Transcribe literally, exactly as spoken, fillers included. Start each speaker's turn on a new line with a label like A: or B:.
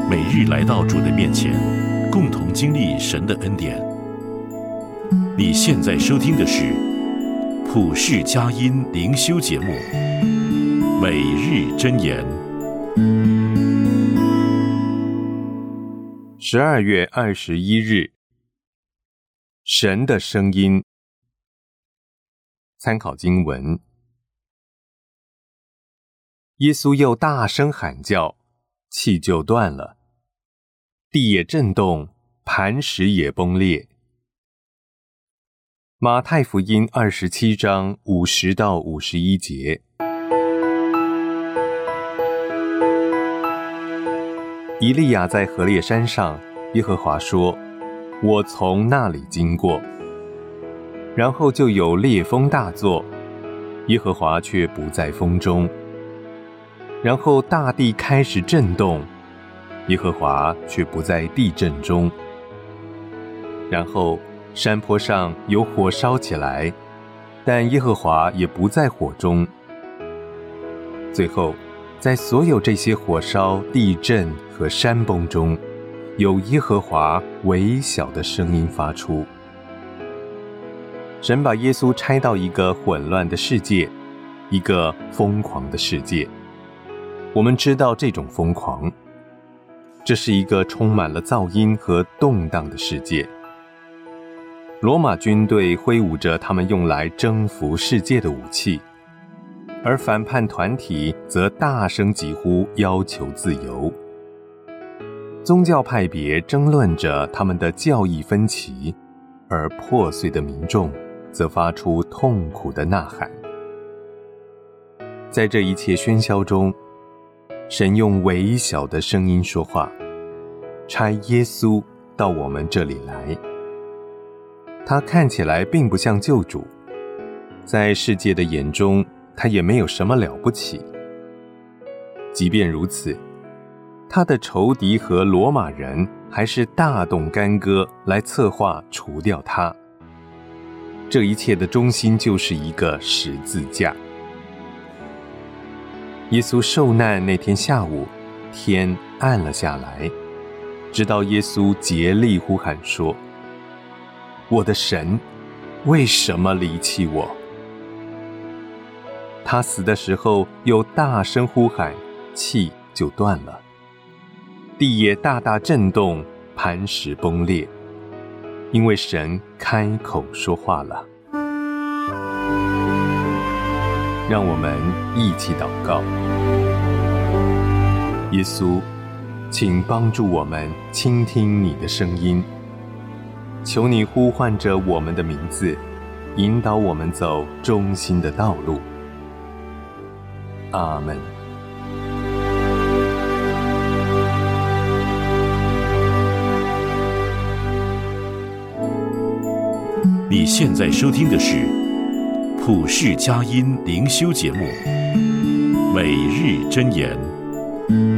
A: 每日来到主的面前，共同经历神的恩典。你现在收听的是普世佳音灵修节目《每日箴言》。
B: 十二月二十一日，神的声音。参考经文：耶稣又大声喊叫，气就断了，地也震动，磐石也崩裂。马太福音二十七章五十到五十一节。以利亚在何烈山上，耶和华说：我从那里经过。然后就有烈风大作，耶和华却不在风中。然后大地开始震动，耶和华却不在地震中。然后山坡上有火烧起来，但耶和华也不在火中。最后在所有这些火烧、地震和山崩中，有耶和华微小的声音发出。神把耶稣差到一个混乱的世界，一个疯狂的世界。我们知道这种疯狂，这是一个充满了噪音和动荡的世界。罗马军队挥舞着他们用来征服世界的武器，而反叛团体则大声疾呼，要求自由。宗教派别争论着他们的教义分歧，而破碎的民众则发出痛苦的呐喊。在这一切喧嚣中，神用微小的声音说话，差耶稣到我们这里来。他看起来并不像救主，在世界的眼中，他也没有什么了不起。即便如此，他的仇敌和罗马人还是大动干戈来策划除掉他。这一切的中心就是一个十字架。耶稣受难那天下午，天暗了下来，直到耶稣竭力呼喊说：我的神，为什么离弃我？他死的时候又大声呼喊，气就断了，地也大大震动，磐石崩裂，因为神开口说话了。让我们一起祷告。耶稣，请帮助我们倾听你的声音，求你呼唤着我们的名字，引导我们走忠心的道路。阿们。
A: 你现在收听的是普世佳音灵修节目《每日箴言》。